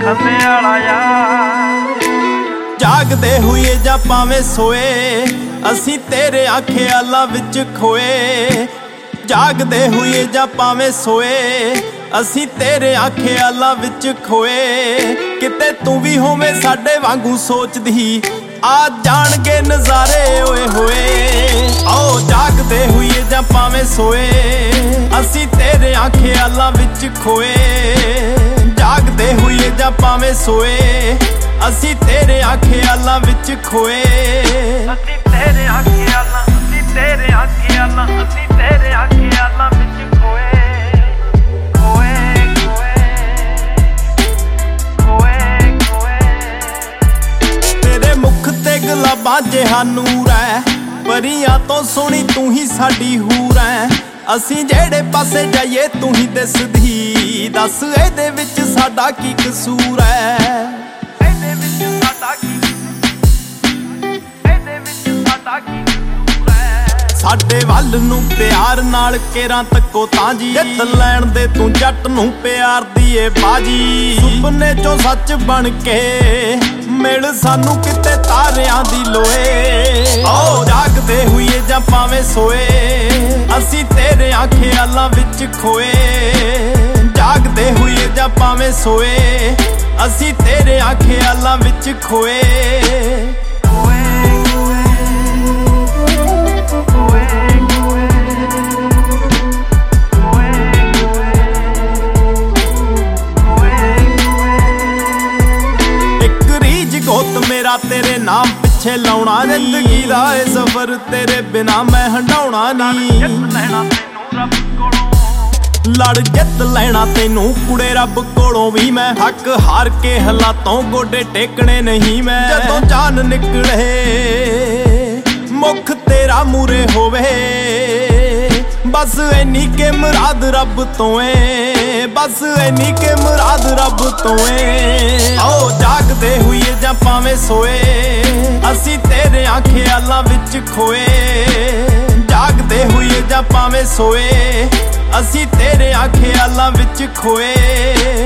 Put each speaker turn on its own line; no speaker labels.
खन्ने वाला यार।
जागदे हुए जा भावें सोए असी तेरे ख्यालां विच खोए। जागदे हुए जा भावें सोए असी तेरे ख्यालां विच खोए। किते तू भी होवे साडे वांगू सोचदी आ जाणगे नज़ारे ओए होए। आओ जागदे हुए जा भावें सोए असी तेरे ख्यालां विच खोए। जागदे हुए जा भावें सोए असी तेरे ख्यालां विच खोए।
असी तेरे ख्यालां, असी तेरे ख्यालां, असी तेरे ख्यालां विच खोए। खोए खोए खोए खोए।
तेरे मुख ते गुलाबां जिहा नूर है, परियां तो सोहनी तू ही साडी हूर है। असी जेड़े पासे जाइए तू ही दिसदी, दस इहदे विच साडा की कसूर है। साडे वल नूं प्यार नाल केरां तक्को तां जी, जित लैण दे तू जट नूं प्यार दी ए बाजी। सुपने चों सच बन के मिल सानू किते तारियां दी लोए। आओ जागदे हुए जां भावें सोए असी तेरे ख्यालां विच खोए। जागदे हुए जां भावें सोए असी तेरे ख्यालां विच खोए। गोत मेरा तेरे नाम पिछे लाउणा, जिंदगी दा ए सफर तेरे बिना मैं हंडाउणा नी। लड़ जित लैना तेनू कुड़े रब कोलों भी मैं, हक हार के हालातों गोडे टेकने नहीं मैं। जदों जान निकले मुख तेरा मूरे होवे, बस इन्नी के मुराद रब तो है, बस इन्नी के मुराद रब तो है। आओ जागदे हुए जां भावें सोए असी तेरे ख्यालां विच खोए। जागदे हुए जां भावें सोए असी तेरे ख्यालां विच खोए।